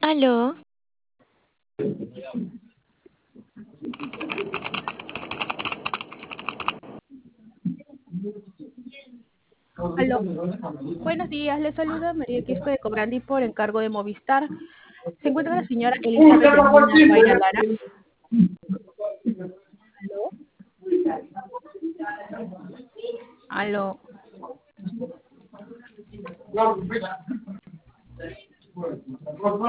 Aló, Aló, buenos días, les saluda María Quispe de Cobrandi por encargo de Movistar. Se encuentra la señora Elizabeth Yasmina Paira Lara. Aló, aló,